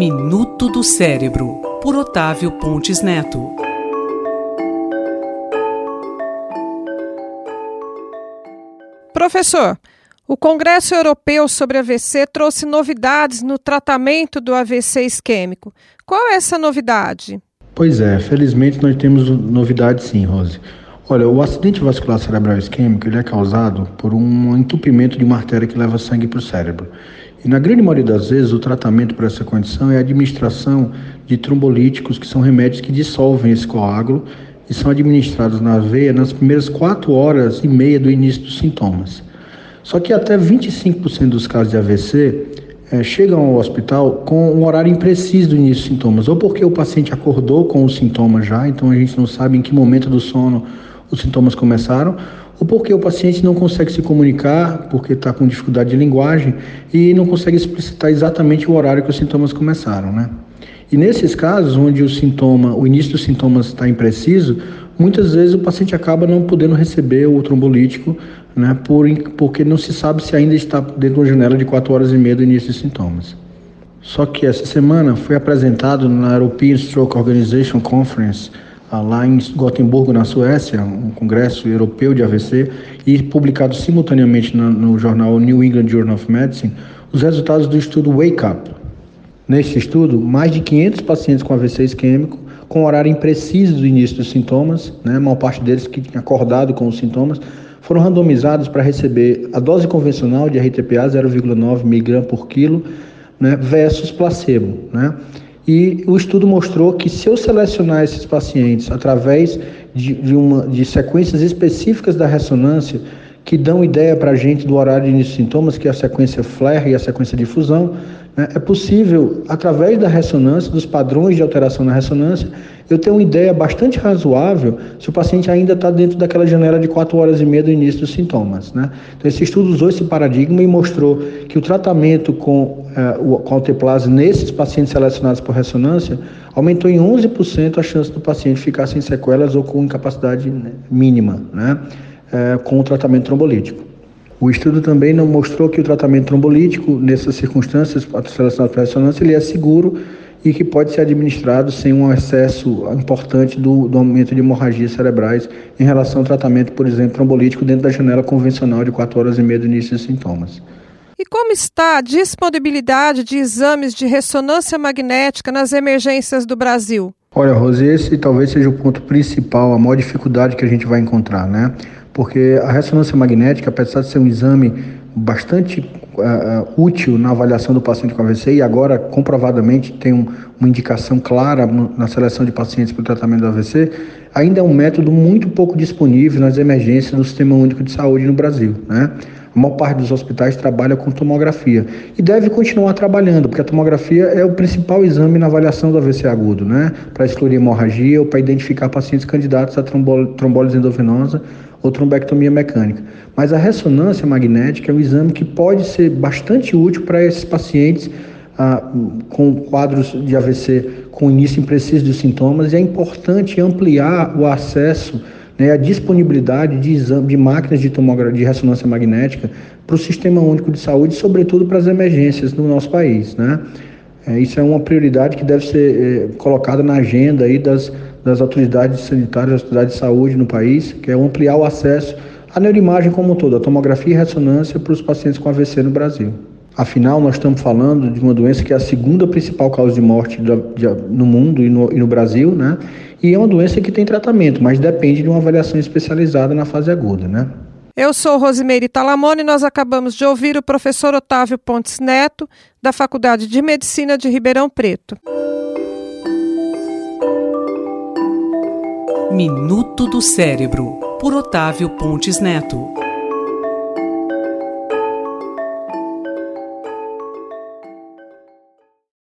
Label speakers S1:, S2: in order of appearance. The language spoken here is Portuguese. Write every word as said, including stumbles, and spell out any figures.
S1: Minuto do Cérebro, por Otávio Pontes Neto.
S2: Professor, o Congresso Europeu sobre A V C trouxe novidades no tratamento do A V C isquêmico. Qual é essa novidade?
S3: Pois é, felizmente nós temos novidades sim, Rose. Olha, o acidente vascular cerebral isquêmico ele é causado por um entupimento de uma artéria que leva sangue para o cérebro. E na grande maioria das vezes o tratamento para essa condição é a administração de trombolíticos, que são remédios que dissolvem esse coágulo e são administrados na veia nas primeiras quatro horas e meia do início dos sintomas. Só que até vinte e cinco por cento dos casos de A V C é, chegam ao hospital com um horário impreciso do início dos sintomas, ou porque o paciente acordou com os sintomas já, então a gente não sabe em que momento do sono os sintomas começaram, ou porque o paciente não consegue se comunicar, porque está com dificuldade de linguagem e não consegue explicitar exatamente o horário que os sintomas começaram, né? E nesses casos, onde o sintoma, o início dos sintomas está impreciso, muitas vezes o paciente acaba não podendo receber o trombolítico, né, por, porque não se sabe se ainda está dentro de uma janela de quatro horas e meia do início dos sintomas. Só que essa semana foi apresentado na European Stroke Organization Conference, lá em Gotemburgo, na Suécia, um congresso europeu de A V C, e publicado simultaneamente no, no jornal New England Journal of Medicine, os resultados do estudo Wake Up. Neste estudo, mais de quinhentos pacientes com A V C isquêmico, com horário impreciso do início dos sintomas, né, a maior parte deles que tinha acordado com os sintomas, foram randomizados para receber a dose convencional de R T P A zero vírgula nove miligramas por quilo, né, versus placebo, né? E o estudo mostrou que se eu selecionar esses pacientes através de, de, uma, de sequências específicas da ressonância, que dão ideia para a gente do horário de início de sintomas, que é a sequência flare e a sequência de difusão, né, é possível, através da ressonância, dos padrões de alteração na ressonância, eu ter uma ideia bastante razoável se o paciente ainda está dentro daquela janela de quatro horas e meia do início dos sintomas, né? Então, esse estudo usou esse paradigma e mostrou que o tratamento com, uh, com alteplase nesses pacientes selecionados por ressonância aumentou em onze por cento a chance do paciente ficar sem sequelas ou com incapacidade, né, mínima, né? É, com o tratamento trombolítico. O estudo também não mostrou que o tratamento trombolítico, nessas circunstâncias, selecionado para ressonância, ele é seguro e que pode ser administrado sem um excesso importante do, do aumento de hemorragias cerebrais em relação ao tratamento, por exemplo, trombolítico dentro da janela convencional de quatro horas e meia do início dos sintomas.
S2: E como está a disponibilidade de exames de ressonância magnética nas emergências do Brasil?
S3: Olha, Rose, esse talvez seja o ponto principal, a maior dificuldade que a gente vai encontrar, né? Porque a ressonância magnética, apesar de ser um exame bastante uh, útil na avaliação do paciente com A V C, e agora comprovadamente tem um, uma indicação clara no, na seleção de pacientes para o tratamento do A V C, ainda é um método muito pouco disponível nas emergências do Sistema Único de Saúde no Brasil, né? A maior parte dos hospitais trabalha com tomografia e deve continuar trabalhando, porque a tomografia é o principal exame na avaliação do A V C agudo, né? Para excluir hemorragia ou para identificar pacientes candidatos a trombólise, trombólise endovenosa ou trombectomia mecânica. Mas a ressonância magnética é um exame que pode ser bastante útil para esses pacientes ah, com quadros de A V C com início impreciso dos sintomas, e é importante ampliar o acesso, né, a disponibilidade de, exame, de máquinas de, tomografia, de ressonância magnética para o Sistema Único de Saúde, sobretudo para as emergências no nosso país, né? É, isso é uma prioridade que deve ser é, colocada na agenda aí das, das autoridades sanitárias, das autoridades de saúde no país, que é ampliar o acesso à neuroimagem como um todo, a tomografia e ressonância para os pacientes com A V C no Brasil. Afinal, nós estamos falando de uma doença que é a segunda principal causa de morte de, de, no mundo e no, e no Brasil, né? E é uma doença que tem tratamento, mas depende de uma avaliação especializada na fase aguda, né?
S2: Eu sou Rosimeire Talamone e nós acabamos de ouvir o professor Otávio Pontes Neto, da Faculdade de Medicina de Ribeirão Preto.
S1: Minuto do Cérebro, por Otávio Pontes Neto.